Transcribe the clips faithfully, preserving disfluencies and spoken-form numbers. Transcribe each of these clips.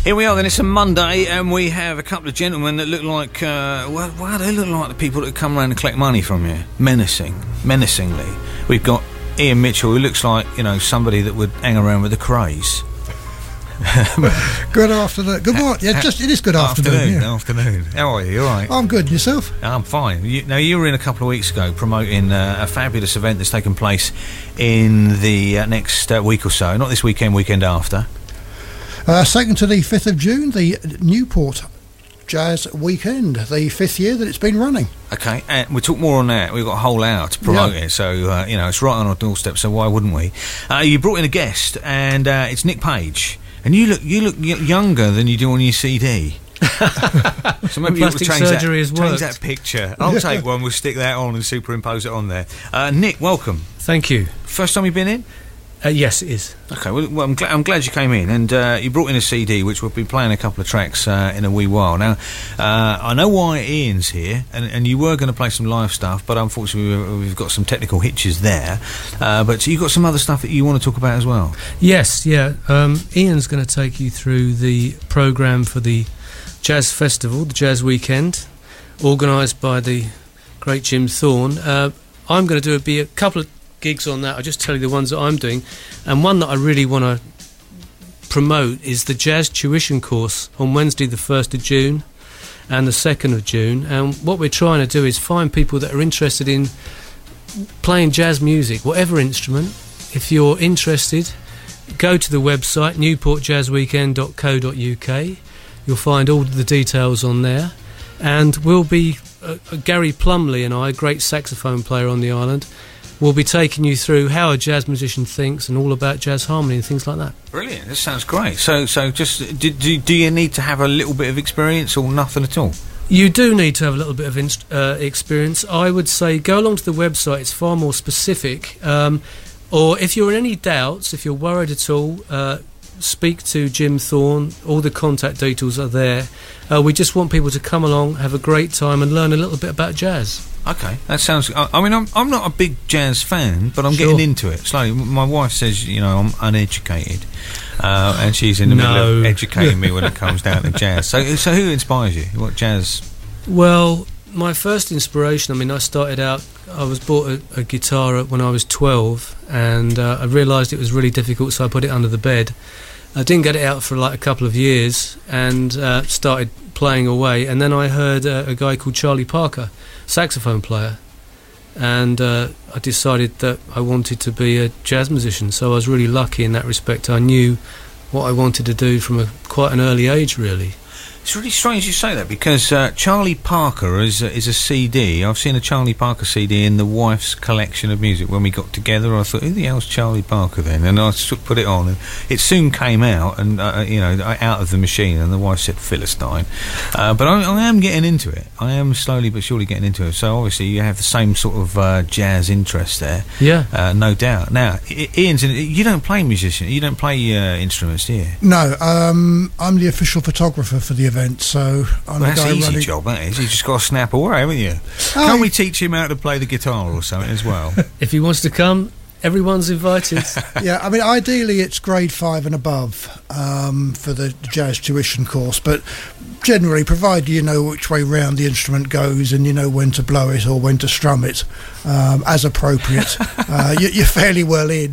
Here we are then, it's a Monday and we have a couple of gentlemen that look like, uh, well, well, they look like the people that come around and collect money from you. Menacing, menacingly. We've got Ian Mitchell, who looks like, you know, somebody that would hang around with the Craze. Good afternoon. Good morning. Yeah, just it is good afternoon. Afternoon, yeah. afternoon. How are you? You all right? I'm good. Yourself? I'm fine. You, now, you were in a couple of weeks ago promoting uh, a fabulous event that's taking place in the uh, next uh, week or so. Not this weekend, weekend after. Uh, second to the fifth of June, the Newport Jazz Weekend, the fifth year that it's been running. Okay, and we'll talk more on that. We've got a whole hour to promote Yeah. it, so, uh, you know, it's right on our doorstep, so why wouldn't we? Uh, you brought in a guest, and uh, it's Nick Page, and you look you look y- younger than you do on your C D. So maybe you'll plastic change surgery that, has change worked. that picture. I'll take one, we'll stick that on and superimpose it on there. Uh, Nick, welcome. Thank you. First time you've been in? Uh, yes, it is. Okay, well, well I'm, gl- I'm glad you came in, and uh, you brought in a C D, which we'll be playing a couple of tracks uh, in a wee while. Now, uh, I know why Ian's here, and, and you were going to play some live stuff, but unfortunately we've, we've got some technical hitches there. Uh, but you've got some other stuff that you want to talk about as well. Yes, yeah. Um, Ian's going to take you through the programme for the Jazz Festival, the Jazz Weekend, organised by the great Jim Thorne. Uh, I'm going to do a, be a couple of gigs on that. I'll just tell you the ones that I'm doing, and one that I really want to promote is the Jazz Tuition course on Wednesday the first of June and the second of June, and what we're trying to do is find people that are interested in playing jazz music, whatever instrument. If you're interested, go to the website newport jazz weekend dot co dot uk. You'll find all the details on there, and we'll be uh, Gary Plumley and I, a great saxophone player on the island, we'll be taking you through how a jazz musician thinks and all about jazz harmony and things like that. Brilliant, this sounds great. So so just, do, do, do you need to have a little bit of experience or nothing at all? You do need to have a little bit of inst- uh, experience. I would say go along to the website, it's far more specific. Um, or if you're in any doubts, if you're worried at all, uh, speak to Jim Thorne. All the contact details are there. Uh, we just want people to come along, have a great time and learn a little bit about jazz. Okay, that sounds... I, I mean, I'm I'm not a big jazz fan, but I'm Sure. getting into it slowly. My wife says, you know, I'm uneducated, uh, and she's in the No. middle of educating me when it comes down to jazz. So, so who inspires you? What jazz... Well, my first inspiration, I mean, I started out, I was bought a, a guitar when I was twelve, and uh, I realised it was really difficult, so I put it under the bed. I didn't get it out for like a couple of years, and uh, started playing away, and then I heard uh, a guy called Charlie Parker, saxophone player, and uh, I decided that I wanted to be a jazz musician, so I was really lucky in that respect. I knew what I wanted to do from a quite an early age, really. It's really strange you say that, because uh, Charlie Parker is a, is a C D. I've seen a Charlie Parker C D in the wife's collection of music. When we got together, I thought, who the hell's Charlie Parker then? And I sort of put it on, and it soon came out, and uh, you know, out of the machine, and the wife said Philistine. Uh, but I, I am getting into it. I am slowly but surely getting into it. So obviously you have the same sort of uh, jazz interest there. Yeah. Uh, no doubt. Now, I- Ian's in, you don't play musician, you don't play uh, instruments, do you? No, um, I'm the official photographer for the event, so I'm Well, the that's guy an easy running. job, that is. You've just got to snap away, haven't you? Oh, Can't we teach him how to play the guitar or something as well? If he wants to come, everyone's invited. Yeah, I mean, ideally it's grade five and above um, for the jazz tuition course, but generally, provided you know which way round the instrument goes and you know when to blow it or when to strum it um, as appropriate, uh, you, you're fairly well in.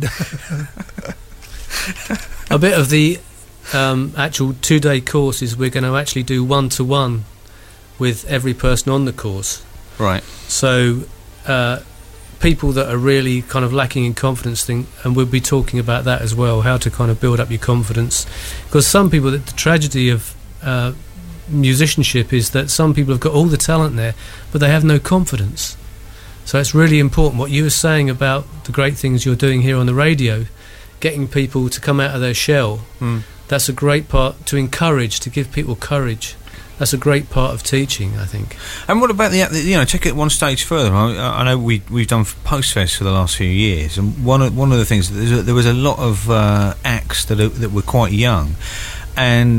A bit of the um, actual two-day course is we're going to actually do one-to-one with every person on the course. Right. So uh, people that are really kind of lacking in confidence think, and we'll be talking about that as well, how to kind of build up your confidence. Because some people, the tragedy of uh, musicianship is that some people have got all the talent there, but they have no confidence. So it's really important what you were saying about the great things you're doing here on the radio, getting people to come out of their shell. Mm. That's a great part to encourage, to give people courage. That's a great part of teaching, I think. And what about the, you know, take it one stage further. I, I know we, we've done Postfest for the last few years, and one of, one of the things, there was a lot of uh, acts that, are, that were quite young, and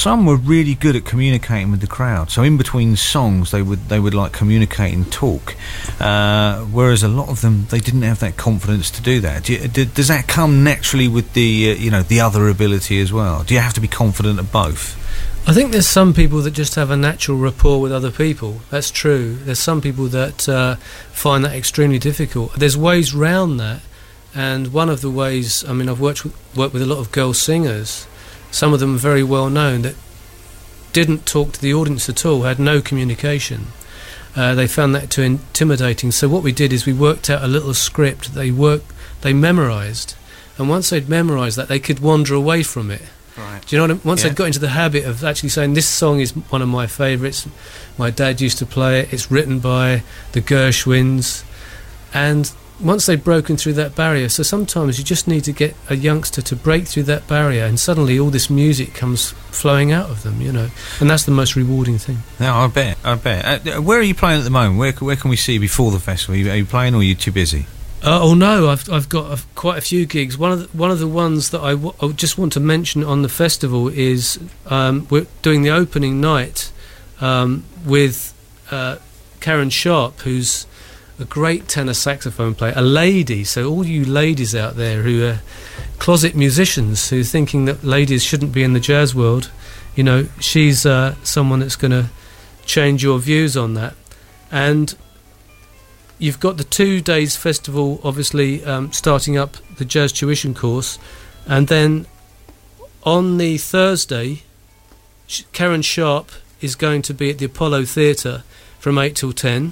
some were really good at communicating with the crowd. So in between songs, they would they would like communicate and talk. Uh, whereas a lot of them, they didn't have that confidence to do that. Do you, do, does that come naturally with the uh, you know the other ability as well? Do you have to be confident of both? I think there's some people that just have a natural rapport with other people. That's true. There's some people that uh, find that extremely difficult. There's ways round that, and one of the ways, I mean, I've worked with, worked with a lot of girl singers. Some of them very well known that didn't talk to the audience at all, had no communication. Uh, they found that too intimidating. So what we did is we worked out a little script. They worked, they memorised, and once they'd memorised that, they could wander away from it. Right. Do you know what I mean? Once Yeah. they'd got into the habit of actually saying, this song is one of my favourites, my dad used to play it, it's written by the Gershwins, and once they'd broken through that barrier, so sometimes you just need to get a youngster to break through that barrier, and suddenly all this music comes flowing out of them, you know, and that's the most rewarding thing. No, I bet, I bet. Uh, where are you playing at the moment? Where where can we see you before the festival? Are you, are you playing, or are you too busy? Uh, oh no, I've I've got uh, quite a few gigs. One of the, one of the ones that I, w- I just want to mention on the festival is um, we're doing the opening night um, with uh, Karen Sharp, who's a great tenor saxophone player, a lady. So all you ladies out there who are closet musicians who are thinking that ladies shouldn't be in the jazz world, you know, she's uh, someone that's going to change your views on that. And you've got the two days festival, obviously, um, starting up the jazz tuition course, and then on the Thursday, Sh- Karen Sharp is going to be at the Apollo Theatre from eight till ten,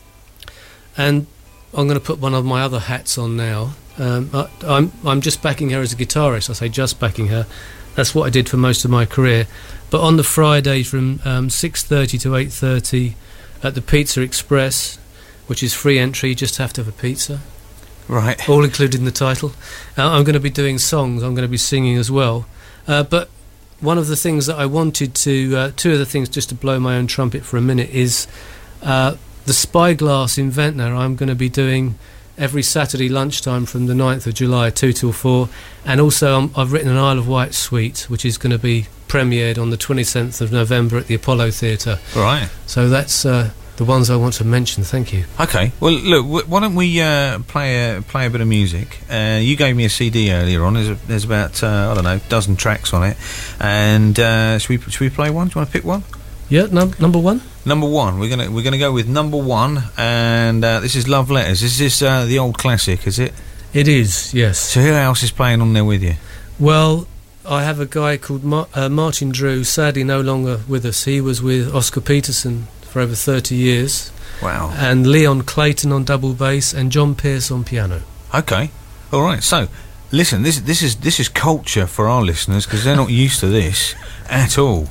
and I'm going to put one of my other hats on now. Um, I, I'm I'm just backing her as a guitarist. I say just backing her. That's what I did for most of my career. But on the Friday from um, six thirty to eight thirty at the Pizza Express, which is free entry, you just have to have a pizza. Right. All included in the title. Uh, I'm going to be doing songs, I'm going to be singing as well. Uh, but one of the things that I wanted to, uh, two of the things just to blow my own trumpet for a minute is uh, the Spyglass in Ventnor. I'm going to be doing every Saturday lunchtime from the ninth of July, two till four. And also um, I've written an Isle of Wight suite, which is going to be premiered on the twenty-seventh of November at the Apollo Theatre. Right. So that's Uh, the ones I want to mention. Thank you. Okay. Well, look. W- why don't we uh, play a play a bit of music? Uh, you gave me a C D earlier on. There's, a, there's about uh, I don't know, a dozen tracks on it. And uh, should we should we play one? Do you want to pick one? Yeah, num- number one. Number one. We're gonna we're gonna go with number one, and uh, this is Love Letters. Is this uh, the old classic? Is it? It is. Yes. So who else is playing on there with you? Well, I have a guy called Mar- uh, Martin Drew, sadly no longer with us. He was with Oscar Peterson for over thirty years. Wow. And Leon Clayton on double bass and John Pierce on piano. Okay. All right. So, listen. This this is this is culture for our listeners because they're not used to this at all.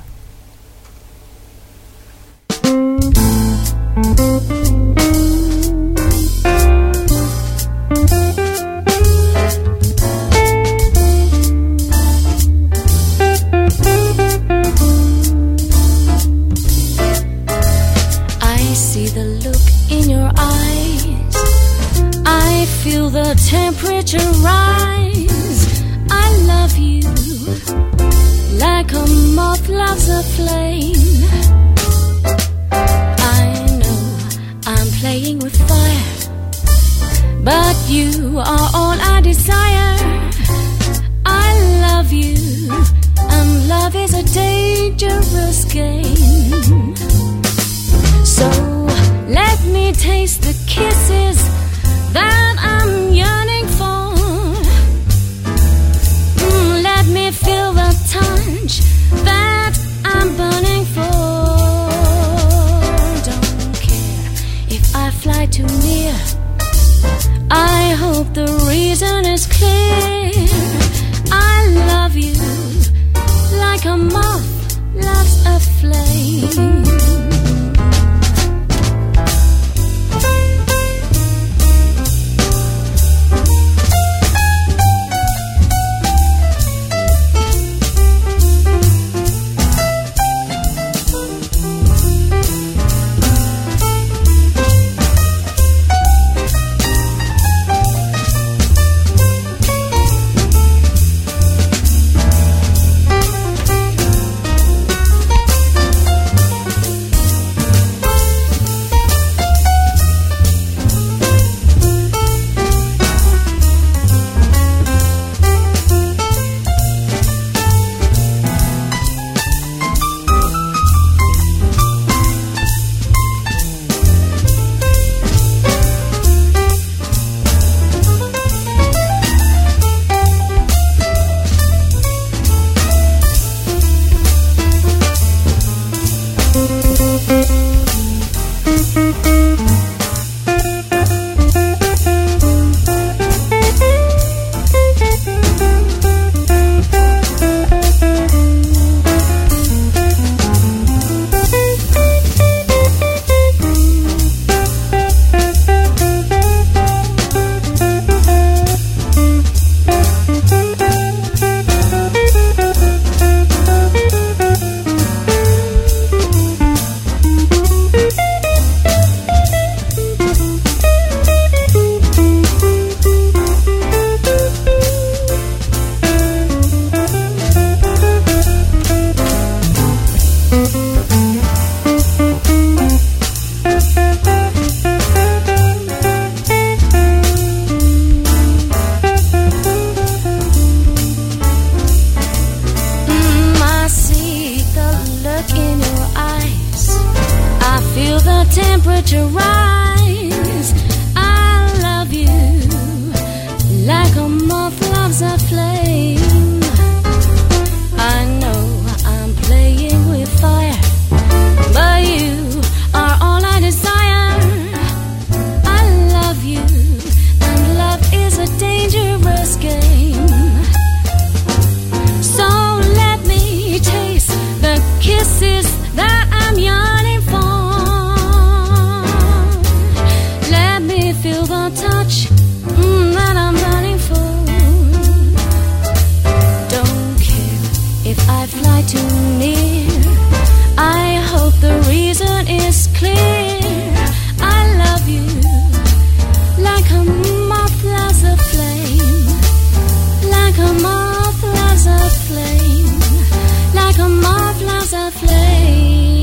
Temperature rise. I love you like a moth loves a flame. I know I'm playing with fire, but you are all I desire. I love you, and love is a dangerous game. So let me taste the kisses that I'm yearning for. Mm, let me feel the touch that I'm burning for. Don't care if I fly too near. I hope the reason is clear. I love you like a moth loves a flame. at your eyes. I love you like a moth loves a flame. I know I'm playing with fire, but you are all I desire. I love you, and love is a dangerous game. So let me taste the kisses that I'm yearning for. Let me feel the touch mm, that I'm running for. Don't care if I fly too near. I hope the reason is clear. I love you like a moth loves a flame. Like a moth loves a flame. Like a moth loves a flame.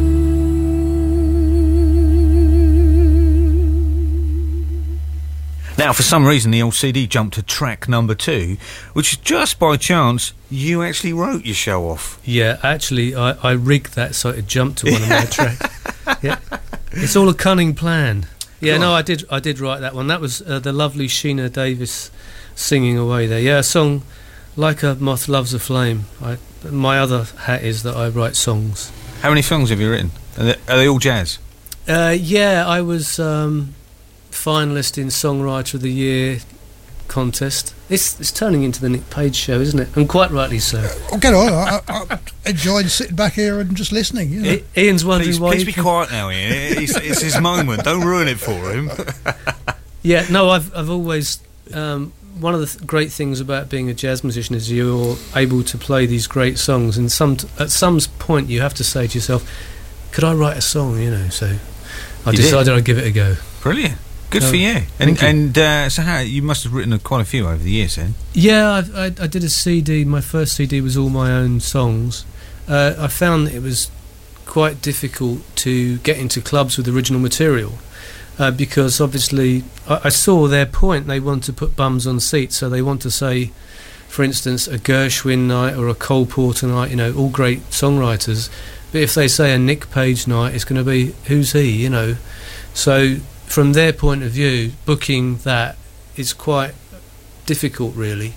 Now, for some reason, the old C D jumped to track number two, which just by chance, you actually wrote your show off. Yeah, actually, I, I rigged that so it jumped to one of my tracks. Yeah, it's all a cunning plan. Yeah, Go no, on. I did I did write that one. That was uh, the lovely Sheena Davis singing away there. Yeah, a song like a moth loves a flame. I, my other hat is that I write songs. How many songs have you written? Are they, are they all jazz? Uh, yeah, I was um, finalist in Songwriter of the Year contest. It's, it's turning into the Nick Page show, isn't it? And quite rightly so. Oh, get on. I, I, I enjoyed sitting back here and just listening. You know. I, Ian's wondering Please, why. please you be can- quiet now, Ian. It's, it's his moment. Don't ruin it for him. Yeah, no, I've I've always um, one of the th- great things about being a jazz musician is you're able to play these great songs, and some t- at some point you have to say to yourself, "Could I write a song?" You know, so I You did. decided I'd give it a go. Brilliant. Good Oh, for you. And thank you. and uh, so how you must have written a, quite a few over the years then. Yeah, I've, I I did a C D. My first C D was all my own songs. Uh, I found that it was quite difficult to get into clubs with original material. Uh, because obviously I, I saw their point. They want to put bums on seats, so they want to say, for instance, a Gershwin night or a Cole Porter night, you know, all great songwriters. But if they say a Nick Page night, it's going to be, who's he, you know? So from their point of view, booking that is quite difficult, really.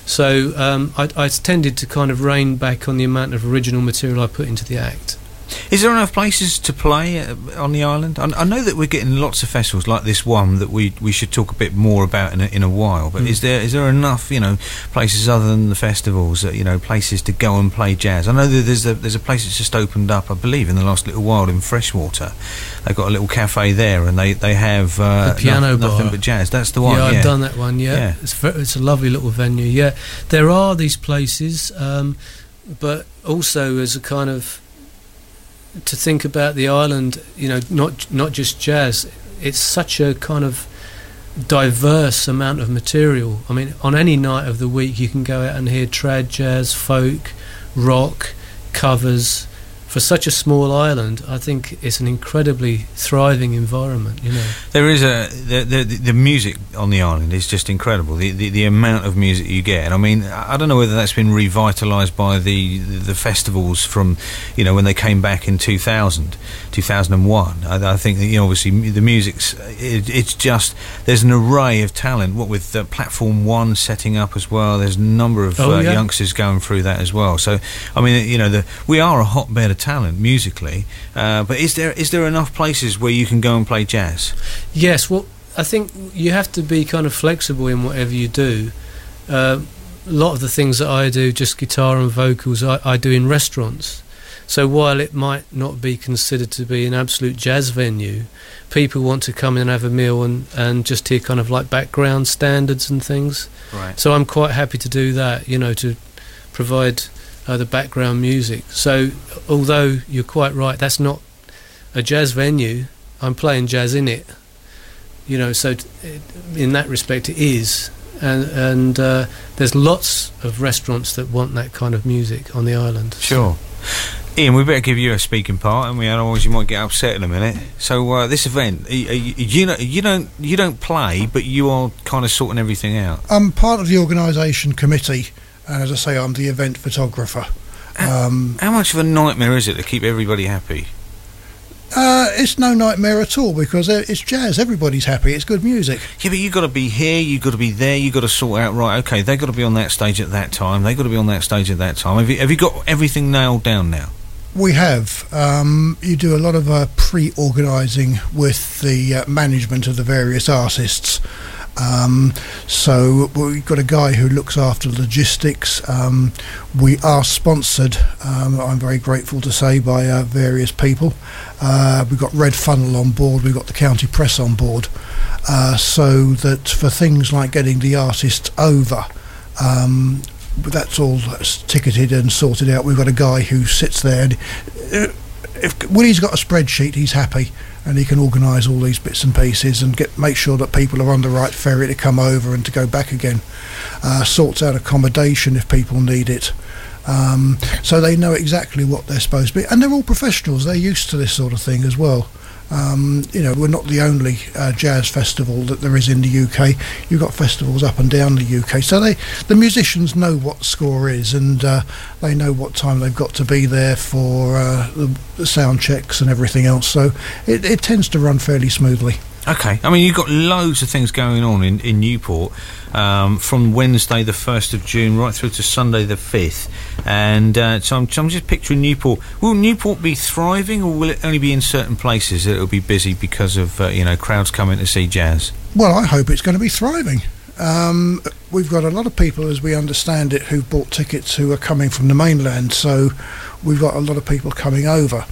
So um, I, I tended to kind of rein back on the amount of original material I put into the act. Is there enough places to play uh, on the island? I, I know that we're getting lots of festivals like this one that we we should talk a bit more about in a, in a while. But Mm. is there is there enough, you know, places other than the festivals, uh, you know, places to go and play jazz? I know that there's a there's a place that's just opened up, I believe, in the last little while in Freshwater. They've got a little cafe there, and they they have uh, The piano noth- nothing bar. but jazz. That's the one. Yeah, Yeah, I've done that one. Yeah, Yeah. It's ve- it's a lovely little venue. Yeah, there are these places, um, but also as a kind of to think about the island. You know, not not just jazz. It's such a kind of diverse amount of material. I mean, on any night of the week, you can go out and hear trad, jazz, folk, rock, covers. For such a small island, I think it's an incredibly thriving environment. You know. There is a the, the the music on the island is just incredible. The, the the amount of music you get, and I mean, I don't know whether that's been revitalised by the the festivals from, you know, when they came back in two thousand, two thousand one. I, I think that, you know, obviously the music's it, it's just there's an array of talent. What with uh, Platform One setting up as well, there's a number of Oh, uh, yeah. youngsters going through that as well. So I mean, you know, the we are a hotbed of talent musically, uh, but is there is there enough places where you can go and play jazz? Yes, well, I think you have to be kind of flexible in whatever you do. Uh, a lot of the things that I do, just guitar and vocals, I, I do in restaurants. So while it might not be considered to be an absolute jazz venue, people want to come in and have a meal and, and just hear kind of like background standards and things. Right. So I'm quite happy to do that, you know, to provide uh, the background music. So although you're quite right, that's not a jazz venue, I'm playing jazz in it. You know, so t- it, in that respect it is. And, and uh, there's lots of restaurants that want that kind of music on the island. Sure. Ian, we better give you a speaking part, and we otherwise you might get upset in a minute. So uh, this event, y- y- you know, you don't you don't play, but you are kind of sorting everything out. I'm part of the organisation committee, and as I say, I'm the event photographer. Um, How much of a nightmare is it to keep everybody happy? uh, it's no nightmare at all because it's jazz. Everybody's happy. It's good music. Yeah, but you've got to be here, you've got to be there, you've got to sort out, right, okay, they've got to be on that stage at that time, they've got to be on that stage at that time. Have you, have you got everything nailed down now? We have. Um, you do a lot of uh, pre-organising with the uh, management of the various artists. Um, so we've got a guy who looks after logistics. Um, we are sponsored, um, I'm very grateful to say, by uh, various people. Uh, we've got Red Funnel on board, we've got the County Press on board, uh, so that for things like getting the artists over, um, that's all ticketed and sorted out. We've got a guy who sits there and uh, if Willie's got a spreadsheet, he's happy, and he can organise all these bits and pieces and get make sure that people are on the right ferry to come over and to go back again. Uh, sorts out accommodation if people need it. Um, so they know exactly what they're supposed to be, and they're all professionals. They're used to this sort of thing as well. Um, you know, we're not the only uh, jazz festival that there is in the U K. You've got festivals up and down the U K, so they the musicians know what score is, and uh, they know what time they've got to be there for uh, the, the sound checks and everything else. So it, it tends to run fairly smoothly. Okay, I mean, you've got loads of things going on in, in Newport, um, from Wednesday the first of June right through to Sunday the fifth, and uh, so, I'm, so I'm just picturing Newport. Will Newport be thriving, or will it only be in certain places that it'll be busy because of, uh, you know, crowds coming to see jazz? Well, I hope it's going to be thriving. Um, we've got a lot of people, as we understand it, who've bought tickets who are coming from the mainland, so we've got a lot of people coming over.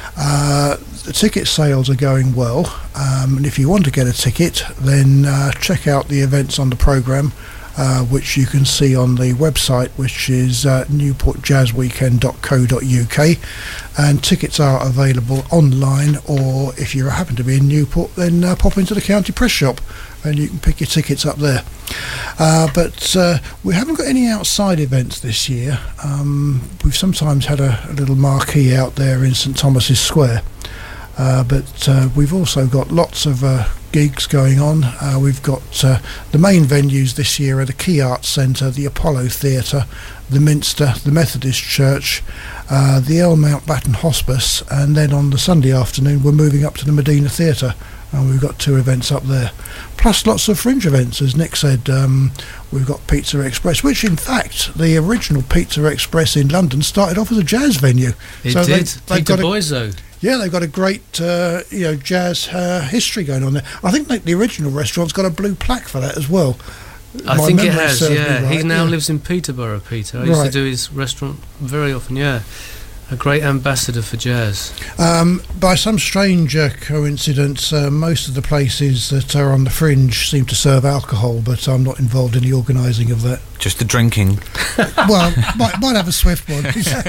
Uh, the ticket sales are going well, um, and if you want to get a ticket, then uh, check out the events on the programme, uh, which you can see on the website, which is uh, newport jazz weekend dot co dot U K, and tickets are available online, or if you happen to be in Newport, then uh, pop into the County Press shop and you can pick your tickets up there. Uh, but uh, we haven't got any outside events this year. Um, we've sometimes had a, a little marquee out there in St Thomas's Square, uh, but uh, we've also got lots of uh, gigs going on. Uh, we've got uh, the main venues this year are the Key Arts Centre, the Apollo Theatre, the Minster, the Methodist Church, uh, the Earl Mountbatten Hospice, and then on the Sunday afternoon we're moving up to the Medina Theatre, and we've got two events up there, plus lots of fringe events. As Nick said, um, we've got Pizza Express, which in fact the original Pizza Express in London started off as a jazz venue. It so did. They, Peter Boiso. Yeah, they've got a great uh, you know jazz uh, history going on there. I think like, the original restaurant's got a blue plaque for that as well. I My think it memory has, serves me yeah. right, He now yeah. lives in Peterborough, Peter. I used Right. to do his restaurant very often, yeah. A great ambassador for jazz. Um, by some strange uh, coincidence, uh, most of the places that are on the fringe seem to serve alcohol, but I'm not involved in the organising of that. Just the drinking. Well, might, might have a swift one.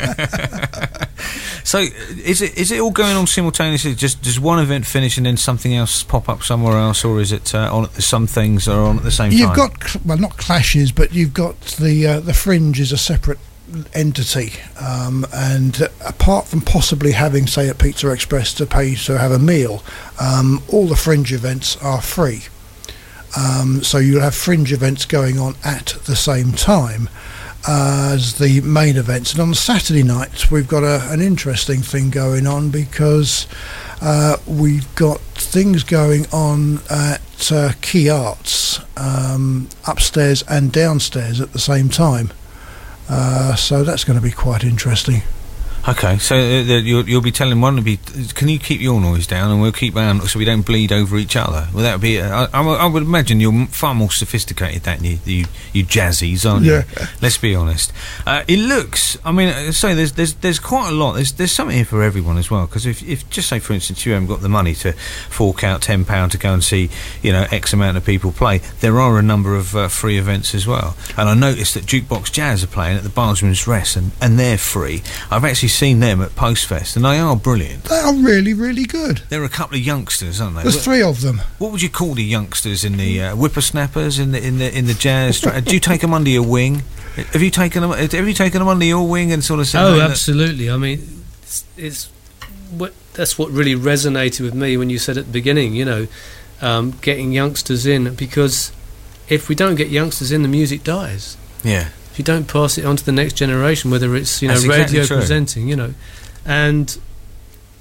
So, is it is it all going on simultaneously? Just does one event finish and then something else pop up somewhere else, or is it uh, on at the, some things are on at the same You've time? got, cl- well, not clashes, but you've got the uh, the fringe is a separate entity, um, and uh, apart from possibly having, say, at Pizza Express to pay to have a meal, um, all the fringe events are free. Um, so you'll have fringe events going on at the same time as the main events. And on Saturday night we've got a, an interesting thing going on, because uh, we've got things going on at uh, Key Arts, um, upstairs and downstairs at the same time. Uh, so that's going to be quite interesting. Okay, so uh, the, you'll, you'll be telling one to be, can you keep your noise down and we'll keep ours so we don't bleed over each other? Well, that would be, uh, I, I would imagine you're far more sophisticated than you, you, you jazzies, aren't you? Yeah. Let's be honest. Uh, it looks, I mean, uh, so there's there's there's quite a lot. There's there's something here for everyone as well. Because if, if just say for instance you haven't got the money to fork out ten pound to go and see, you know, X amount of people play, there are a number of uh, free events as well. And I noticed that Jukebox Jazz are playing at the Bardsman's Rest, and, and they're free. I've actually seen them at Postfest, and they are brilliant. They are really, really good. There are a couple of youngsters, aren't they? There's what, three of them. what would you call the youngsters in the uh, whippersnappers in the in the in the jazz? Tra- do you take them under your wing? Have you taken them? Have you taken them under your wing and sort of said, Oh, "No, absolutely. I mean, it's, it's what that's what really resonated with me when you said at the beginning, you know, um, getting youngsters in, because if we don't get youngsters in, the music dies. yeah, If you don't pass it on to the next generation, whether it's, you know, That's exactly radio true. presenting, you know, and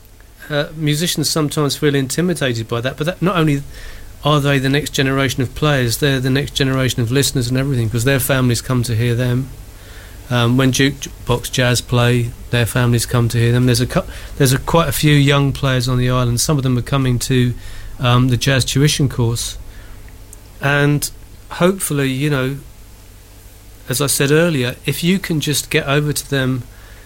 uh, musicians sometimes feel intimidated by that, but that, not only are they the next generation of players, they're the next generation of listeners and everything, because their families come to hear them. Um, when Jukebox Jazz play, their families come to hear them. There's a cu- there's a, quite a few young players on the island. Some of them are coming to um, the jazz tuition course, and hopefully, you know, as I said earlier, if you can just get over to them,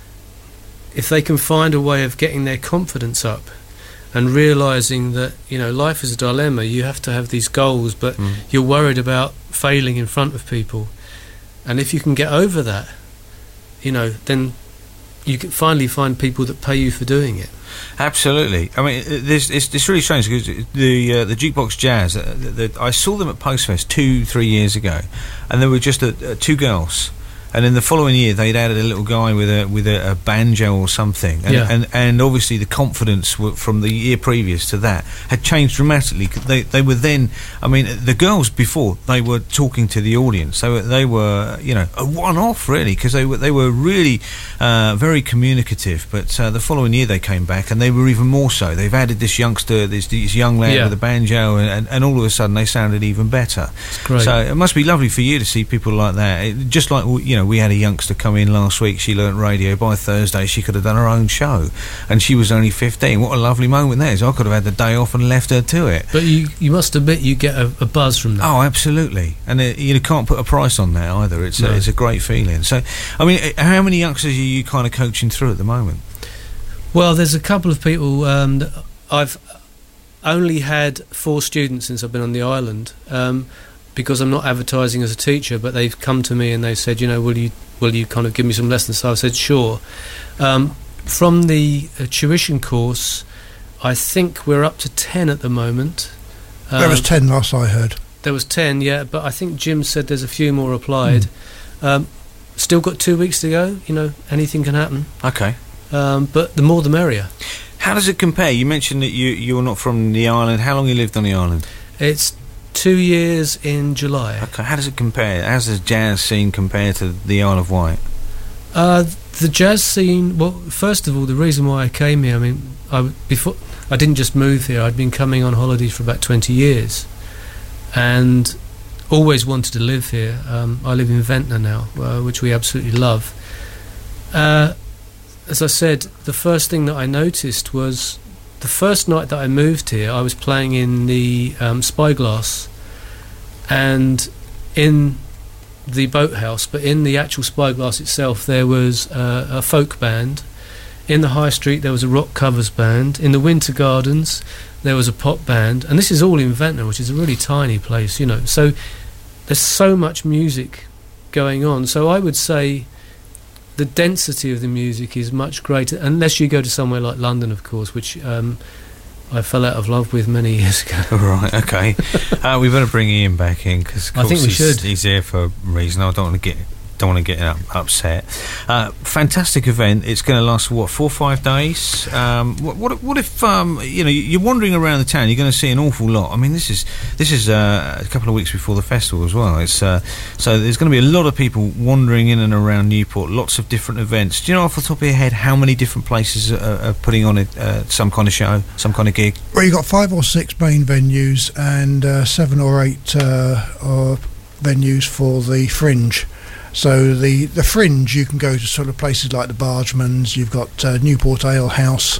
if they can find a way of getting their confidence up and realising that, you know, life is a dilemma, you have to have these goals, but mm. you're worried about failing in front of people. And if you can get over that, you know, then you can finally find people that pay you for doing it. Absolutely. I mean, there's, it's, it's really strange because the uh, the Jukebox Jazz, uh, the, the, I saw them at Postfest two, three years ago, and there were just a, uh, two girls. And in the following year, they'd added a little guy with a with a, a banjo or something, and, yeah. and and obviously the confidence w- from the year previous to that had changed dramatically. They they were then, I mean, the girls before they were talking to the audience. They were they were you know a one-off really, because they were they were really uh, very communicative. But uh, the following year they came back and they were even more so. They've added this youngster, this, this young lad yeah. with a banjo, and, and, and all of a sudden they sounded even better. It's great. So it must be lovely for you to see people like that. It, just like you know. We had a youngster come in last week. She learnt radio. By Thursday she could have done her own show, and she was only fifteen. What a lovely moment that is. I could have had the day off and left her to it. But you you must admit you get a, a buzz from that. Oh, absolutely. And it, you can't put a price on that either. It's, no. a, it's a great feeling. So, I mean, how many youngsters are you kind of coaching through at the moment? Well, there's a couple of people um, that I've only had four students since I've been on the island, um, because I'm not advertising as a teacher, but they've come to me and they've said, you know, will you will you kind of give me some lessons? So I said, sure. Um, from the uh, tuition course, I think we're up to ten at the moment. Um, there was ten last I heard. There was ten, yeah, but I think Jim said there's a few more applied. Mm. Um, still got two weeks to go, you know, anything can happen. Okay. Um, but the more the merrier. How does it compare? You mentioned that you, you're not from the island. How long you lived on the island? It's two years in July. Okay, how does it compare? How's the jazz scene compared to the Isle of Wight? Uh, the jazz scene, well, first of all, the reason why I came here, I mean, I, before, I didn't just move here, I'd been coming on holidays for about twenty years and always wanted to live here. Um, I live in Ventnor now, uh, which we absolutely love. Uh, as I said, the first thing that I noticed was the first night that I moved here, I was playing in the um, Spyglass, and in the boathouse, but in the actual Spyglass itself, there was uh, a folk band. In the High Street, there was a rock covers band. In the Winter Gardens, there was a pop band, and this is all in Ventnor, which is a really tiny place, you know. So there's so much music going on. So I would say the density of the music is much greater, unless you go to somewhere like London, of course, which um, I fell out of love with many years ago. Right, okay. uh, we better bring Ian back in, because I think we he's, should. He's here for a reason. I don't want to get don't want to get up, upset. Uh, fantastic event. It's going to last what four or five days. Um, what, what what if um, you know you're wandering around the town? You're going to see an awful lot. I mean, this is this is uh, a couple of weeks before the festival as well. It's uh, so there's going to be a lot of people wandering in and around Newport. Lots of different events. Do you know off the top of your head how many different places are, are putting on it, uh, some kind of show, some kind of gig? Well, you've got five or six main venues and uh, seven or eight uh, or venues for the Fringe. So the, the Fringe, you can go to sort of places like the Bargeman's. You've got uh, Newport Ale House.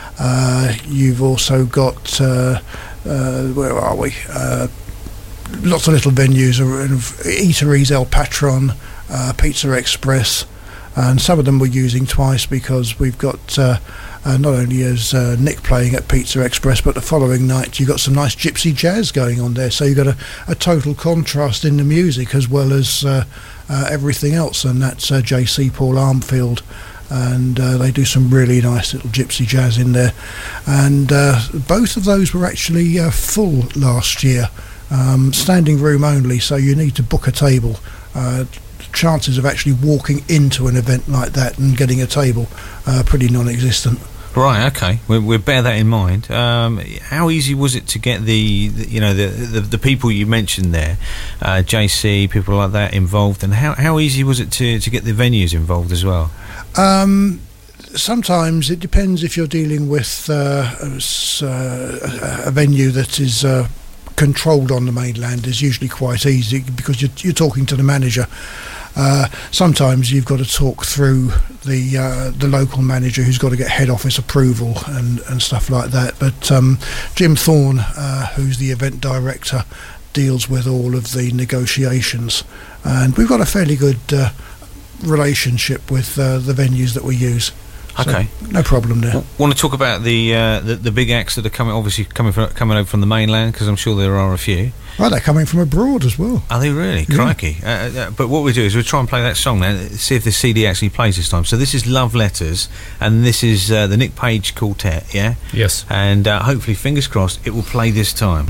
Uh, you've also got uh, uh, where are we? Uh, lots of little venues, eateries, El Patron, uh, Pizza Express, and some of them we're using twice because we've got uh, uh, not only is uh, Nick playing at Pizza Express, but the following night you've got some nice gypsy jazz going on there. So you've got a, a total contrast in the music as well as uh, uh, everything else, and that's uh, J C Paul Armfield, and uh, they do some really nice little gypsy jazz in there. And uh, both of those were actually uh, full last year, um, standing room only, so you need to book a table. Uh, chances of actually walking into an event like that and getting a table are pretty non-existent. Right, okay. We'll, we'll bear that in mind. Um, how easy was it to get the, the you know, the, the the people you mentioned there, uh, J C, people like that involved, and how how easy was it to, to get the venues involved as well? Um, sometimes it depends if you're dealing with uh, s- uh, a venue that is uh, controlled on the mainland. Is usually quite easy because you're, you're talking to the manager. Uh, sometimes you've got to talk through the uh, the local manager who's got to get head office approval and, and stuff like that. But um, Jim Thorne, uh, who's the event director, deals with all of the negotiations, and we've got a fairly good uh, relationship with uh, the venues that we use. So, Okay. no problem there. W- want to talk about the, uh, the the big acts that are coming, obviously coming from, coming over from the mainland, because I'm sure there are a few. Right, they're coming from abroad as well. Are they really? Yeah. Crikey. Uh, uh, but what we do is we'll try and play that song now, see if the C D actually plays this time. So this is Love Letters, and this is uh, the Nick Page Quartet, yeah? Yes. And uh, hopefully, fingers crossed, it will play this time.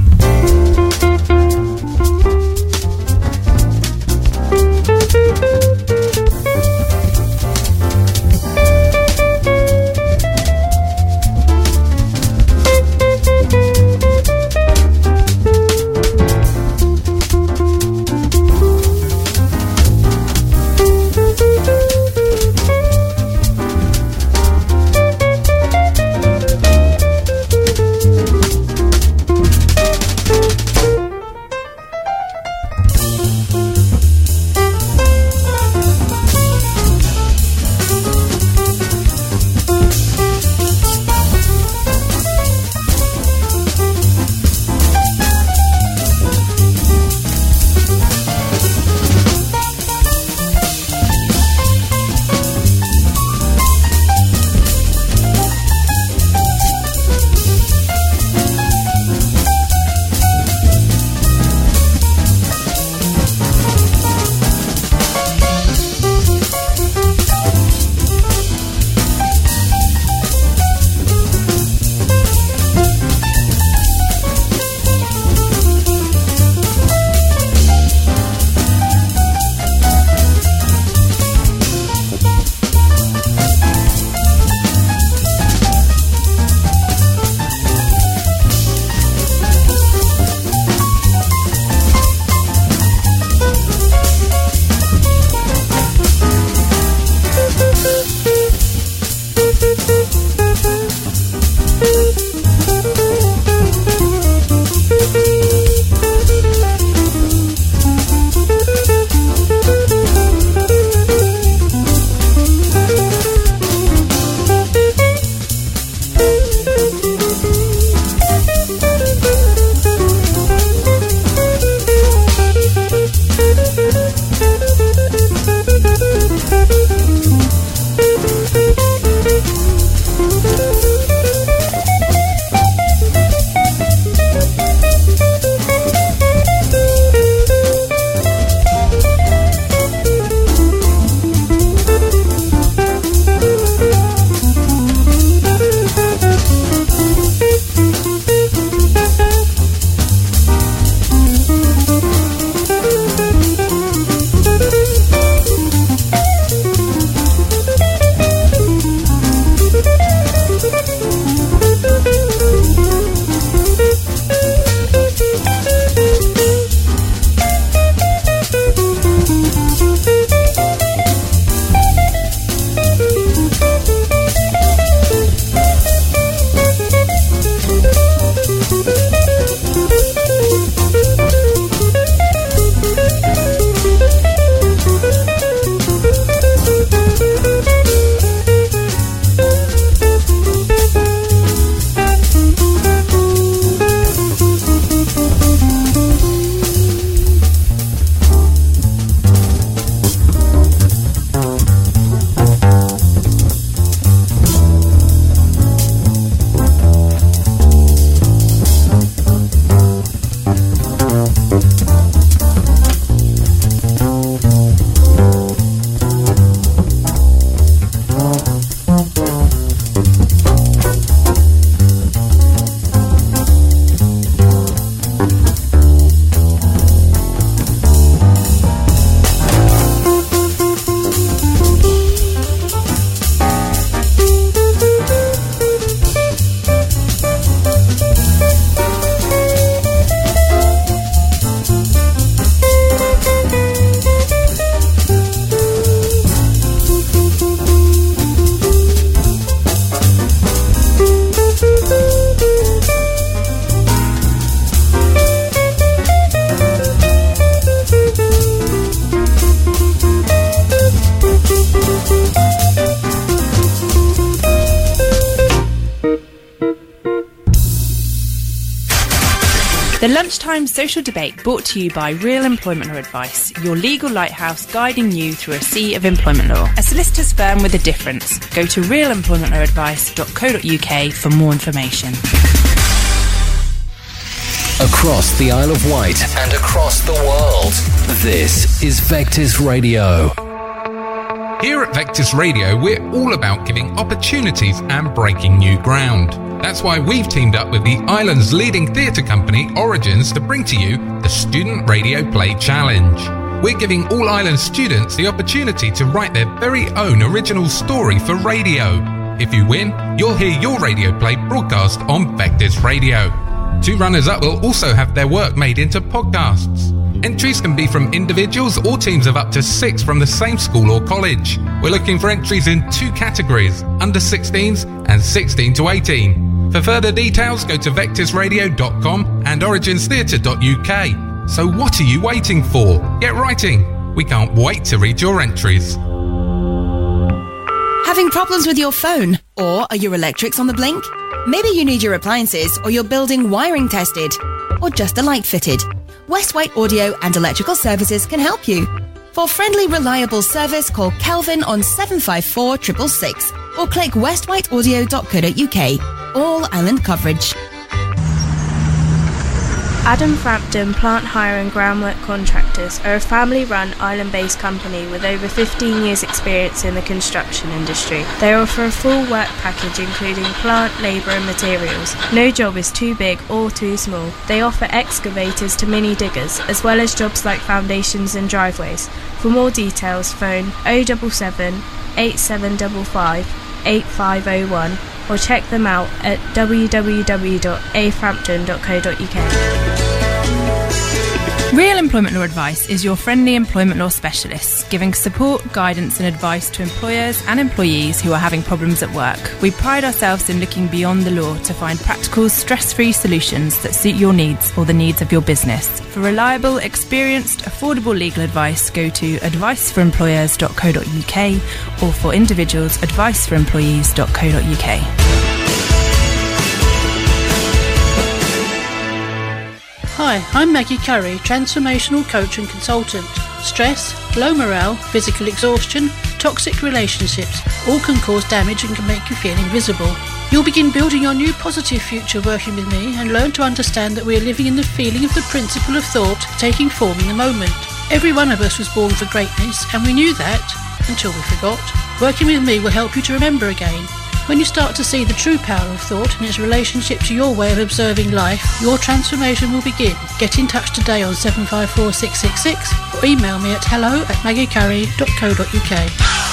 The Lunchtime Social Debate brought to you by Real Employment Law Advice, your legal lighthouse guiding you through a sea of employment law. A solicitor's firm with a difference. Go to real employment law advice dot co dot uk for more information. Across the Isle of Wight and across the world, this is Vectis Radio. Here at Vectis Radio, we're all about giving opportunities and breaking new ground. That's why we've teamed up with the island's leading theatre company, Origins, to bring to you the Student Radio Play Challenge. We're giving all island students the opportunity to write their very own original story for radio. If you win, you'll hear your radio play broadcast on Vectis Radio. Two runners-up will also have their work made into podcasts. Entries can be from individuals or teams of up to six from the same school or college. We're looking for entries in two categories, under sixteens and sixteen to eighteen. For further details, go to vectis radio dot com and origins theatre dot u k. So what are you waiting for? Get writing. We can't wait to read your entries. Having problems with your phone? Or are your electrics on the blink? Maybe you need your appliances or your building wiring tested. Or just a light fitted. West Wight Audio and Electrical Services can help you. For friendly, reliable service, call Kelvin on seven five four six six six or click west wight audio dot co dot u k. All island coverage. Adam Frampton Plant Hire and Groundwork Contractors are a family-run island-based company with over fifteen years' experience in the construction industry. They offer a full work package including plant, labour and materials. No job is too big or too small. They offer excavators to mini diggers, as well as jobs like foundations and driveways. For more details, phone oh seven seven, eight seven five five, eight five oh one or check them out at w w w dot a frampton dot co dot u k. Real Employment Law Advice is your friendly employment law specialist, giving support, guidance and advice to employers and employees who are having problems at work. We pride ourselves in looking beyond the law to find practical, stress-free solutions that suit your needs or the needs of your business. For reliable, experienced, affordable legal advice, go to advice for employers dot co dot u k or for individuals, advice for employees dot co dot u k. Hi, I'm Maggie Curry, transformational coach and consultant. Stress, low morale, physical exhaustion, toxic relationships all can cause damage and can make you feel invisible. You'll begin building your new positive future working with me and learn to understand that we are living in the feeling of the principle of thought taking form in the moment. Every one of us was born for greatness and we knew that until we forgot. Working with me will help you to remember again. When you start to see the true power of thought and its relationship to your way of observing life, your transformation will begin. Get in touch today on seven five four six six six or email me at hello at maggie curry dot co dot u k.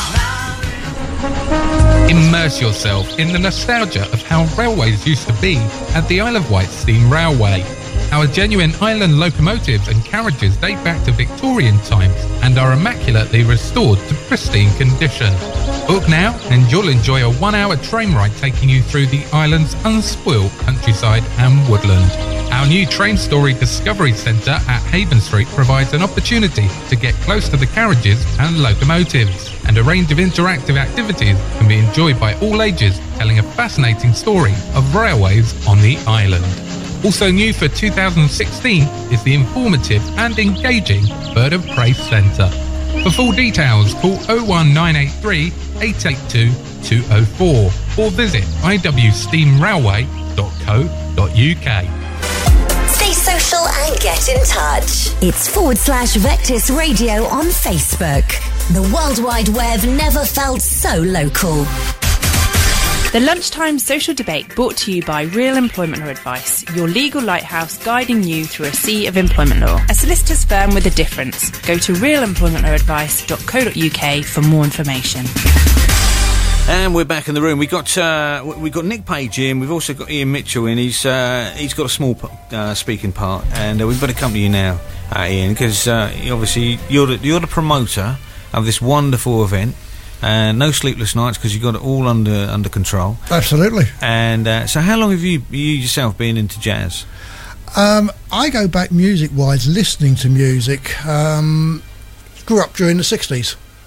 Immerse yourself in the nostalgia of how railways used to be at the Isle of Wight Steam Railway. Our genuine island locomotives and carriages date back to Victorian times and are immaculately restored to pristine condition. Book now and you'll enjoy a one-hour train ride taking you through the island's unspoilt countryside and woodland. Our new Train Story Discovery Centre at Haven Street provides an opportunity to get close to the carriages and locomotives, and a range of interactive activities can be enjoyed by all ages, telling a fascinating story of railways on the island. Also new for two thousand sixteen is the informative and engaging Bird of Prey Centre. For full details, call oh one nine eight three, eight eight two, two oh four or visit i w steam railway dot co dot u k. Stay social and get in touch. It's forward slash Vectis Radio on Facebook. The World Wide Web never felt so local. The Lunchtime Social Debate brought to you by Real Employment Law Advice, your legal lighthouse guiding you through a sea of employment law. A solicitor's firm with a difference. Go to real employment law advice dot co dot u k for more information. And we're back in the room. We got uh, we got Nick Page in. We've also got Ian Mitchell in. He's uh, he's got a small uh, speaking part, and uh, we've got to come to you now, uh, Ian, because uh, obviously you're the, you're the promoter of this wonderful event. And no sleepless nights because you've got it all under under control. Absolutely. And uh, so, how long have you you yourself been into jazz? Um, I go back music-wise, listening to music. Um, grew up during the sixties.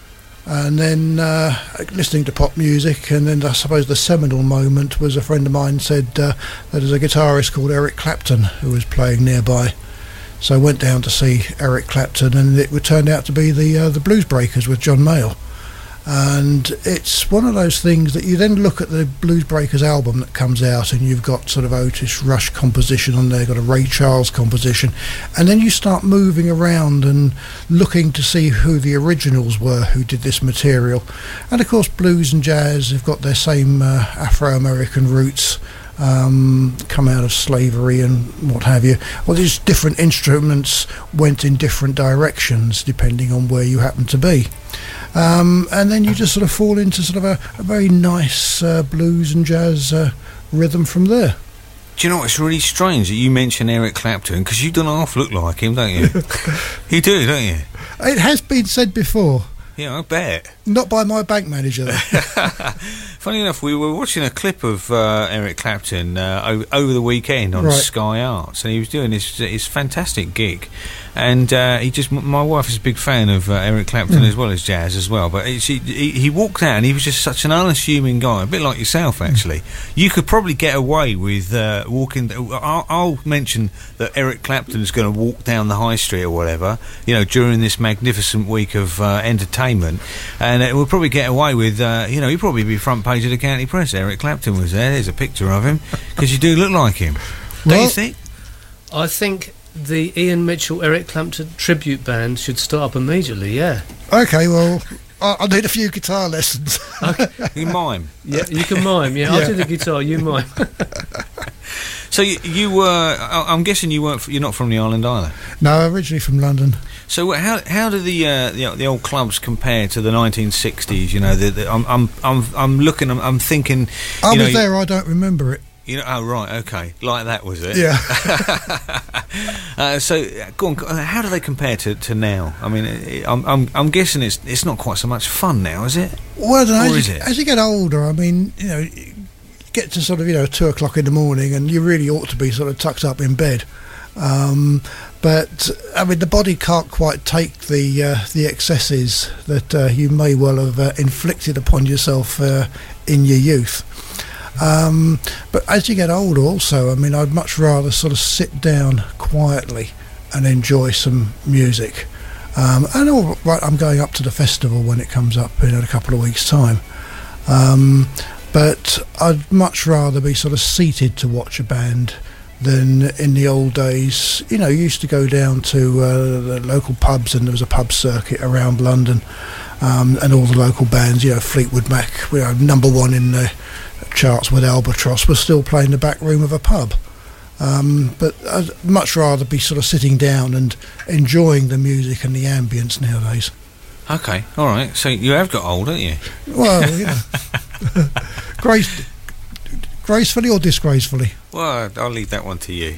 and then uh, listening to pop music, and then I suppose the seminal moment was a friend of mine said uh, that there's a guitarist called Eric Clapton who was playing nearby. So I went down to see Eric Clapton, and it turned out to be the uh, the Blues Breakers with John Mayall. And it's one of those things that you then look at the Blues Breakers album that comes out, and you've got sort of Otis Rush composition on there, got a Ray Charles composition, and then you start moving around and looking to see who the originals were who did this material. And of course blues and jazz have got their same uh, Afro-American roots, um, come out of slavery and what have you. Well, these different instruments went in different directions depending on where you happen to be. Um, and then you just sort of fall into sort of a, a very nice uh, blues and jazz uh, rhythm from there. Do you know what's really strange that you mention Eric Clapton, because you don't half look like him, don't you? You do, don't you? It has been said before. Yeah, I bet. Not by my bank manager, though. Funny enough, we were watching a clip of uh, Eric Clapton uh, over, over the weekend on Right. Sky Arts, and he was doing his, his fantastic gig. And uh, he just, my wife is a big fan of uh, Eric Clapton Mm. as well as jazz as well. But it's, he, he walked out and he was just such an unassuming guy, a bit like yourself actually. You could probably get away with uh, walking. I'll, I'll mention that Eric Clapton is going to walk down the high street or whatever, you know, during this magnificent week of uh, entertainment, and it will probably get away with, uh, you know, he'd probably be front page of the County Press. Eric Clapton was there. There's a picture of him, because you do look like him. Don't Well, you think? I think the Ian Mitchell Eric Clapton tribute band should start up immediately. Yeah. Okay, well, I, I need a few guitar lessons. Okay. You mime. Yeah, you can mime. Yeah, Yeah. I'll do the guitar. You mime. So you, you were, I- I'm guessing you weren't, you're not from the island either. No, originally from London. So how how do the uh, the, the old clubs compare to the nineteen sixties? You know, the, the, I'm I'm I'm I'm looking, I'm, I'm thinking. I you know, was there, I don't remember it. You know, oh right, okay, like that was it? Yeah. uh, so go on, uh, how do they compare to, to now? I mean, it, I'm I'm I'm guessing it's it's not quite so much fun now, is it? Well, I don't know, Or as, is you, it? as you get older, I mean, you know, you get to sort of, you know, two o'clock in the morning and you really ought to be sort of tucked up in bed. Um, but, I mean, the body can't quite take the uh, the excesses that uh, you may well have uh, inflicted upon yourself uh, in your youth. Um, but as you get older also, I mean, I'd much rather sort of sit down quietly and enjoy some music. Um, and all right, I'm going up to the festival when it comes up in a couple of weeks' time. Um, but I'd much rather be sort of seated to watch a band than in the old days. You know, you used to go down to uh, the local pubs, and there was a pub circuit around London, um, and all the local bands, you know, Fleetwood Mac, you know, number one in the charts with Albatross, was still playing the back room of a pub. Um, but I'd much rather be sort of sitting down and enjoying the music and the ambience nowadays. Okay, all right. So you have got old, haven't you? Well, you know, grace, gracefully or disgracefully? Well, I'll leave that one to you.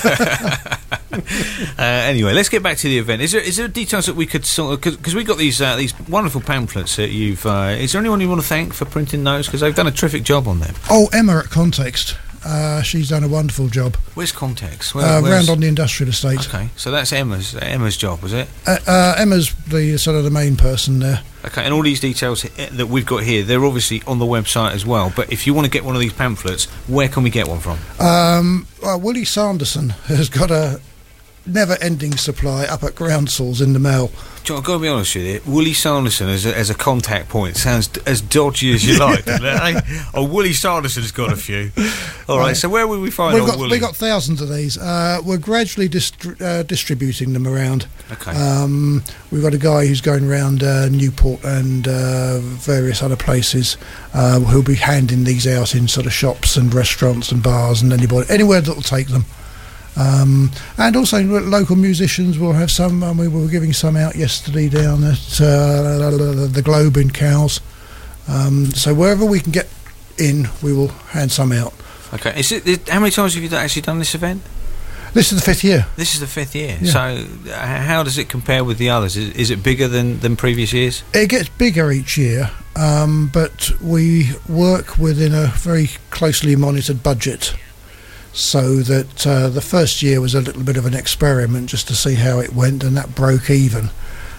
uh, anyway, let's get back to the event. Is there is there details that we could sort of, because we got these uh, these wonderful pamphlets that you've. Uh, is there anyone you want to thank for printing those? Because they've done a terrific job on them. Oh, Emma at Context. Uh, she's done a wonderful job. Where's Context? Where, Uh, where's- round on the industrial estate. Okay, so that's Emma's Emma's job, was it? Uh, uh, Emma's the sort of the main person there. Okay, and all these details he- that we've got here, they're obviously on the website as well. But if you want to get one of these pamphlets, where can we get one from? Um, well, Willie Sanderson has got a never-ending supply up at Groundsels in the Mill. Do you know, I've got to be honest with you, Willie Sanderson as a, as a contact point sounds d- as dodgy as you like, doesn't it, eh? Oh, Willie Sanderson's got a few. All right, Right. so where will we find We've old got Willie? we've got thousands of these. Uh, we're gradually distri- uh, distributing them around. Okay. Um, we've got a guy who's going around uh, Newport and uh, various other places uh, who'll be handing these out in sort of shops and restaurants and bars and anybody anywhere that'll take them. Um, and also local musicians will have some. I mean, we were giving some out yesterday down at uh, the Globe in Cowes. Um, so wherever we can get in, we will hand some out. Okay, is it, it, how many times have you actually done this event? This is the fifth year. This is the fifth year. Yeah. So uh, how does it compare with the others? Is, is it bigger than, than previous years? It gets bigger each year, um, but we work within a very closely monitored budget. So that uh, the first year was a little bit of an experiment just to see how it went, and that broke even.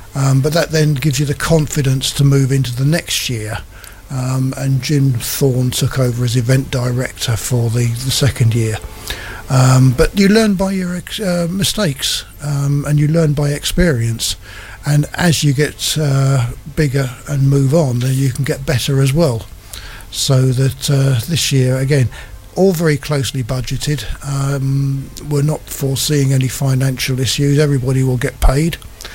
Um, but that then gives you the confidence to move into the next year. Um, and Jim Thorne took over as event director for the, the second year. Um, but you learn by your ex- uh, mistakes, um, and you learn by experience. And as you get uh, bigger and move on, then you can get better as well. So that uh, this year, again, all very closely budgeted. Um, we're not foreseeing any financial issues. Everybody will get paid.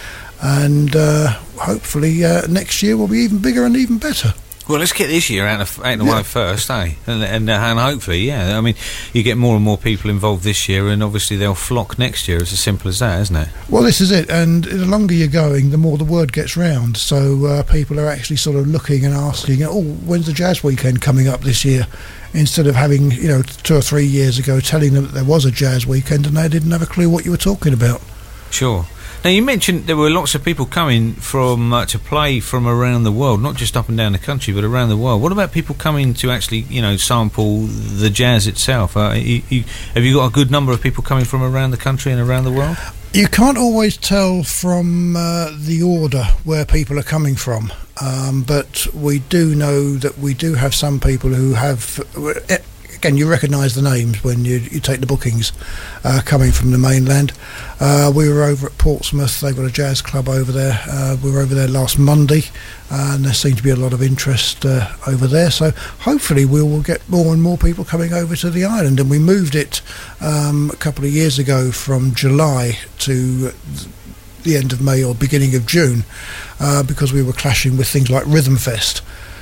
And uh, hopefully uh, next year will be even bigger and even better. Well, let's get this year out of, out of the Yeah. way first, eh? And, and, uh, and hopefully, yeah. I mean, you get more and more people involved this year, and obviously they'll flock next year. It's as simple as that, isn't it? Well, this is it. And the longer you're going, the more the word gets round. So uh, people are actually sort of looking and asking, oh, when's the jazz weekend coming up this year? Instead of having, you know, two or three years ago telling them that there was a jazz weekend and they didn't have a clue what you were talking about. Sure. Now, you mentioned there were lots of people coming from uh, to play from around the world, not just up and down the country, but around the world. What about people coming to actually, you know, sample the jazz itself? Uh, you, you, have you got a good number of people coming from around the country and around the world? You can't always tell from uh, the order where people are coming from, um, but we do know that we do have some people who have... Uh, Again, you recognise the names when you, you take the bookings uh, coming from the mainland. Uh, we were over at Portsmouth. They've got a jazz club over there. Uh, we were over there last Monday, uh, and there seemed to be a lot of interest uh, over there. So hopefully we will get more and more people coming over to the island. And we moved it um, a couple of years ago from July to the end of May or beginning of June uh, because we were clashing with things like Rhythm Fest.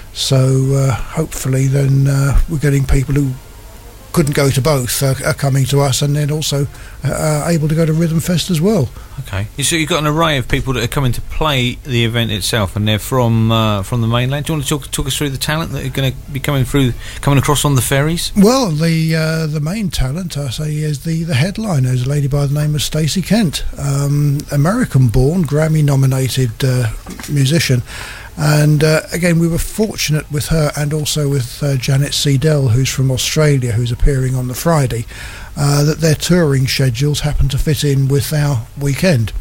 So uh, hopefully then uh, we're getting people who couldn't go to both uh, are coming to us, and then also uh, able to go to Rhythm Fest as well. Okay, so you've got an array of people that are coming to play the event itself, and they're from uh, from the mainland. Do you want to talk, talk us through the talent that are going to be coming through, coming across on the ferries? Well, the uh, the main talent, I say, is the the headliner, is a lady by the name of Stacey Kent, um, American-born, Grammy-nominated uh, musician. And uh, again, we were fortunate with her, and also with uh, Janet Seidel, who's from Australia, who's appearing on the Friday, uh, that their touring schedules happen to fit in with our weekend.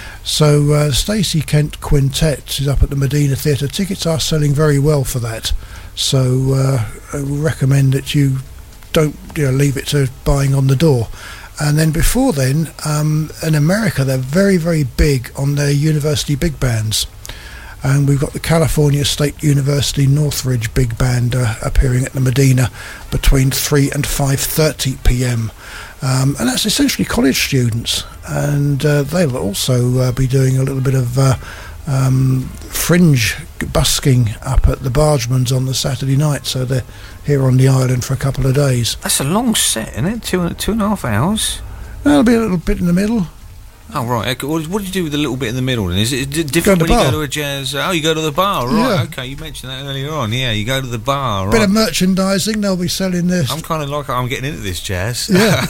So uh, Stacey Kent Quintet is up at the Medina Theatre. Tickets are selling very well for that. So uh, I recommend that you don't, you know, leave it to buying on the door. And then before then, um, in America, they're very, very big on their university big bands. And we've got the California State University Northridge Big Band uh, appearing at the Medina between three and five thirty p m. Um, and that's essentially college students. And uh, they'll also uh, be doing a little bit of uh, um, fringe busking up at the Bargeman's on the Saturday night. So they're here on the island for a couple of days. That's a long set, isn't it? Two, two and a half hours? There'll be a little bit in the middle. Oh, right. Okay. What, what do you do with the little bit in the middle then? Is it d- different when you go to a jazz... Oh, you go to the bar, right. Yeah. Okay, you mentioned that earlier on. Yeah, you go to the bar, right. Bit of merchandising, they'll be selling this. I'm kind of like, I'm getting into this jazz. Yeah.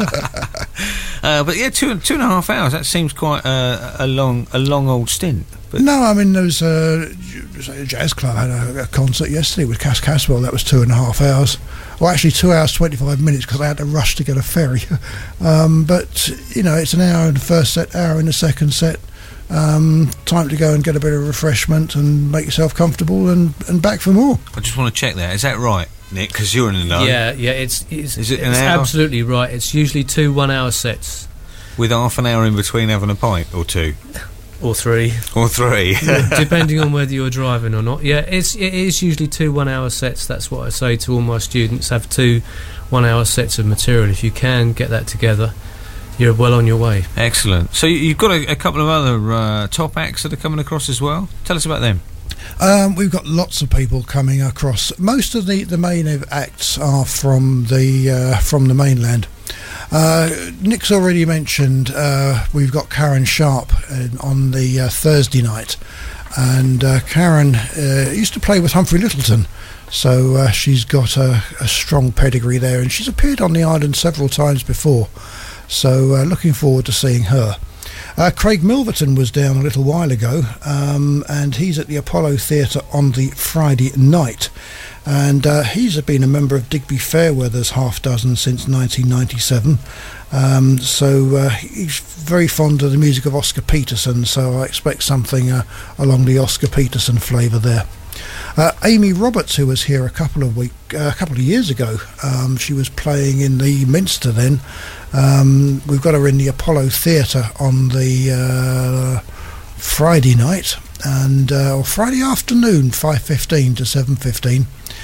uh, but yeah, two, two and a half hours, that seems quite uh, a long a long old stint. But no, I mean, there was a, a jazz club had a, a concert yesterday with Cass Caswell. That was two and a half hours. Well, actually, two hours twenty-five minutes because I had to rush to get a ferry. um, but you know, it's an hour in the first set, hour in the second set. Um, time to go and get a bit of refreshment and make yourself comfortable, and, and back for more. I just want to check that. Is that right, Nick? Because you're in the know. Yeah, yeah, it's it's, Is it an it's hour? absolutely right. It's usually two one-hour sets. With half an hour in between having a pint or two. Or three. Or three. Depending on whether you're driving or not. Yeah, it's, it is usually two one-hour sets. That's what I say to all my students. Have two one-hour sets of material. If you can get that together, you're well on your way. Excellent. So you've got a, a couple of other uh, top acts that are coming across as well. Tell us about them. Um, we've got lots of people coming across. Most of the, the main acts are from the uh, from the mainland. Uh, Nick's already mentioned uh, we've got Karen Sharp uh, on the uh, Thursday night, and uh, Karen uh, used to play with Humphrey Lyttelton, so uh, she's got a, a strong pedigree there, and she's appeared on the island several times before, so uh, looking forward to seeing her. Uh, Craig Milverton was down a little while ago, um, and he's at the Apollo Theatre on the Friday night. and uh, he's been a member of Digby Fairweather's half dozen since nineteen ninety-seven. Um, so uh, he's very fond of the music of Oscar Peterson, so I expect something uh, along the Oscar Peterson flavour there. Uh, Amy Roberts, who was here a couple of week, uh, a couple of years ago, um, she was playing in the Minster then. Um, we've got her in the Apollo Theatre on the uh, Friday night and uh, or Friday afternoon, five fifteen to seven fifteen.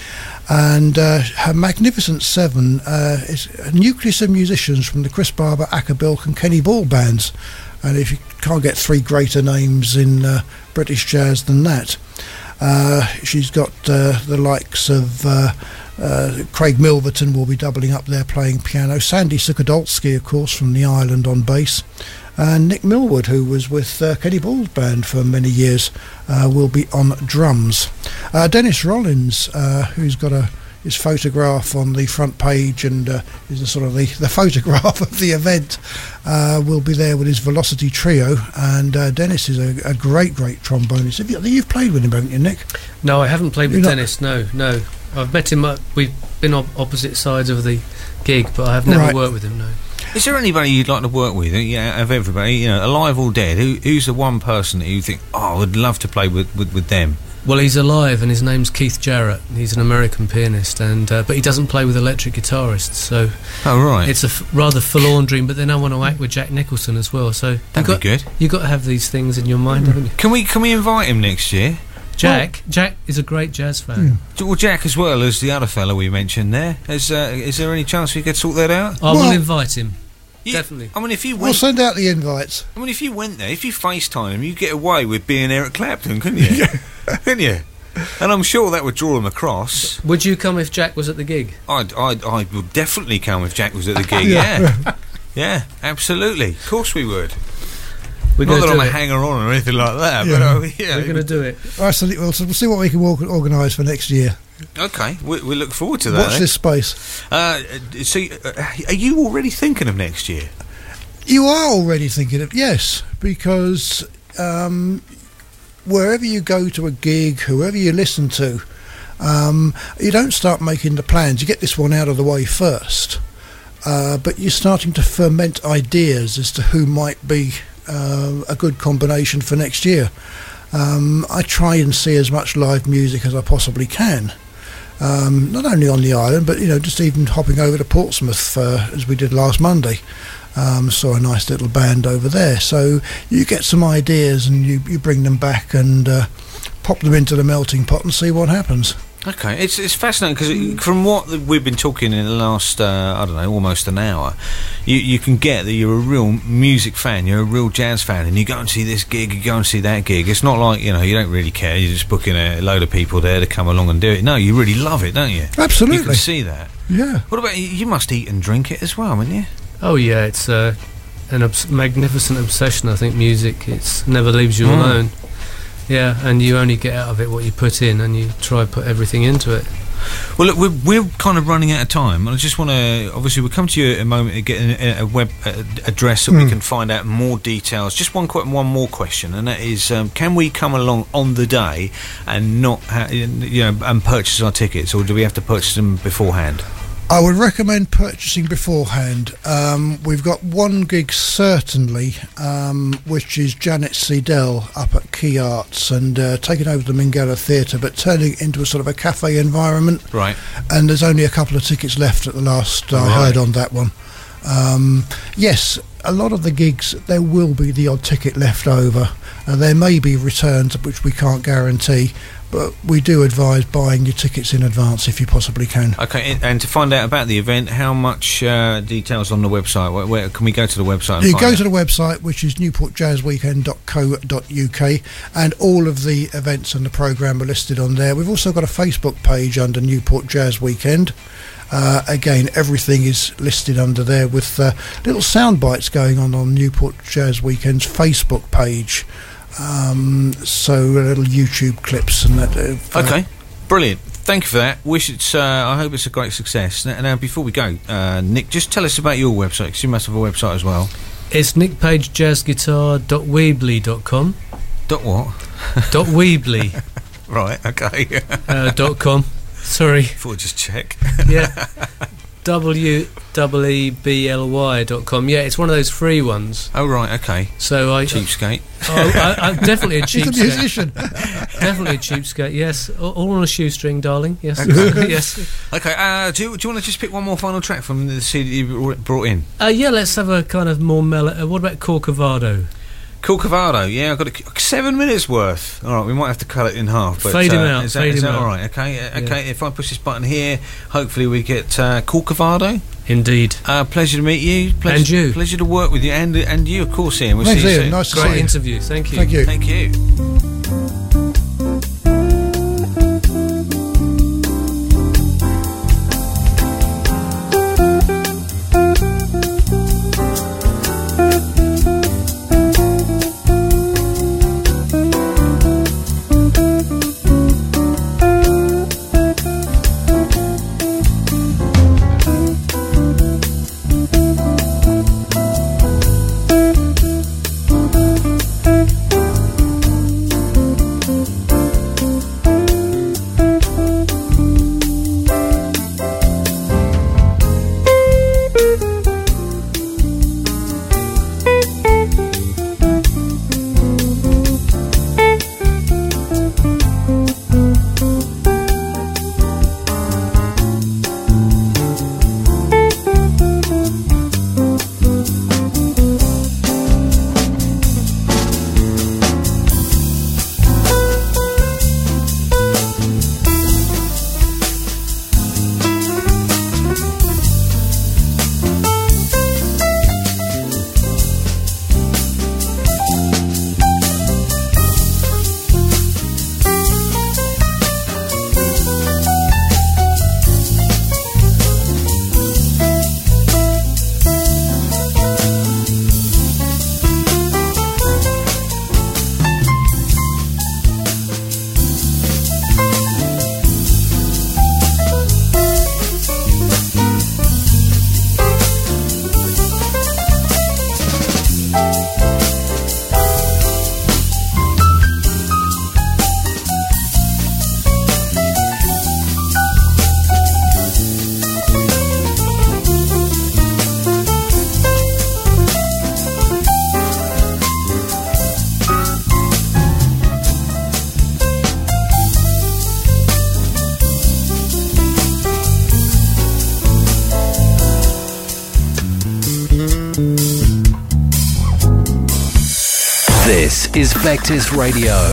And uh, her Magnificent Seven uh, is a nucleus of musicians from the Chris Barber, Acker Bilk and Kenny Ball bands. And if you can't get three greater names in uh, British jazz than that. Uh, she's got uh, the likes of uh, uh, Craig Milverton will be doubling up there playing piano, Sandy Sukadolski, of course, from the Island on bass, and Nick Millwood, who was with uh, Kenny Ball's band for many years, uh, will be on drums. Uh, Dennis Rollins, uh, who's got a his photograph on the front page and uh, is the sort of the, the photograph of the event, uh, will be there with his Velocity Trio. And uh, Dennis is a, a great, great trombonist. Have you, you've played with him, haven't you, Nick? No, I haven't played with You're Dennis. No, no. I've met him. Uh, we've been on opposite sides of the gig, but I have never Right. worked with him. No. Is there anybody you'd like to work with? Yeah, of everybody, you know, alive or dead? Who, who's the one person that you think, oh, I would love to play with, with, with them? Well, he's alive, and his name's Keith Jarrett. He's an American pianist, and uh, but he doesn't play with electric guitarists. So, oh right, it's a f- rather forlorn dream. But then I want to act with Jack Nicholson as well. So that'd got, be good. You got to have these things in your mind, haven't you? Can we can we invite him next year? Jack, well, Jack is a great jazz fan. Yeah. Well, Jack as well as the other fellow we mentioned there. Is uh, is there any chance we could sort that out? I well, will invite him. You, Definitely. I mean, if you went, we'll send out the invites. I mean, if you went there, if you FaceTime him, you get away with being Eric Clapton, couldn't you? Couldn't you? And I'm sure that would draw him across. Would you come if Jack was at the gig? I'd, I'd, I would definitely come if Jack was at the gig. yeah, yeah, yeah, absolutely. Of course we would. We're Not that I'm do a it. hanger-on or anything like that, Yeah. but uh, yeah, We're going to do it. All right, so we'll, so we'll see what we can org- organise for next year. Okay, we, we look forward to that. Watch eh? this space. Uh, so, uh, are you already thinking of next year? You are already thinking of, yes, because um, wherever you go to a gig, whoever you listen to, um, you don't start making the plans. You get this one out of the way first, uh, but you're starting to ferment ideas as to who might be uh, a good combination for next year. Um, I try and see as much live music as I possibly can. Um, not only on the island, but you know, just even hopping over to Portsmouth uh, as we did last Monday. Um, saw a nice little band over there. So you get some ideas and you, you bring them back and uh, pop them into the melting pot and see what happens. Okay, it's it's fascinating because from what we've been talking in the last uh, I don't know almost an hour, you you can get that you're a real music fan, you're a real jazz fan, and you go and see this gig, you go and see that gig. It's not like, you know, you don't really care, you're just booking a load of people there to come along and do it. No, you really love it, don't you? Absolutely. You can see that. Yeah. What about you? You must eat and drink it as well, haven't you? Oh yeah, it's uh, an obs- magnificent obsession. I think music, it's never leaves you Mm. alone. Yeah, and you only get out of it what you put in, and you try and put everything into it. Well, look, we're, we're kind of running out of time. I just want to, obviously, we'll come to you in a moment to get a, a web uh, address so Mm. we can find out more details. Just one qu- one more question, and that is, um, can we come along on the day and not, ha- you know, and purchase our tickets, or do we have to purchase them beforehand? I would recommend purchasing beforehand. Um, we've got one gig certainly, um, which is Janet Seidel up at Key Arts and uh, taking over the Minghella Theatre, but turning it into a sort of a cafe environment. Right. And there's only a couple of tickets left at the last I Right. heard on that one. Um, yes, a lot of the gigs, there will be the odd ticket left over. Uh, there may be returns, which we can't guarantee, but we do advise buying your tickets in advance if you possibly can. Okay, and, and to find out about the event, how much uh, details on the website? Where, where can we go to the website? And You find go out? to the website, which is newport jazz weekend dot co dot uk, and all of the events and the programme are listed on there. We've also got a Facebook page under Newport Jazz Weekend. Uh, again, everything is listed under there with uh, little sound bites going on on Newport Jazz Weekend's Facebook page. Um, so little YouTube clips and that. Uh, Okay, brilliant. Thank you for that. Wish it's. Uh, I hope it's a great success. Now, now before we go, uh, Nick, just tell us about your website, because you must have a website as well. It's nick page jazz guitar dot weebly dot com. Dot what? Dot Weebly. Right. Okay. uh, dot com. Sorry. Thought I'd just check. Yeah. W E E B L Y dot com. Yeah, it's one of those free ones. Oh, right, okay. So I Cheapskate. Oh, I, I'm definitely a cheapskate. He's a musician. Definitely a cheapskate, yes. All, all on a shoestring, darling. Yes. Okay. Yes. Okay, uh, do, you, do you want to just pick one more final track from the C D you brought in? Uh, yeah, let's have a kind of more mellow. Uh, what about Corcovado? Corcovado, yeah, I've got a, seven minutes worth. All right, we might have to cut it in half. But, fade him uh, out. Is that, fade is him that out. all right? Okay, uh, okay. Yeah. If I push this button here, hopefully we get uh, Corcovado. Indeed. Uh, pleasure to meet you. Pleasure, and you. Pleasure to work with you, and and you, of course, Ian. We'll Thanks, see you Ian. soon. Nice to Great see you. interview. Thank you. Thank you. Thank you. This is Vectis Radio.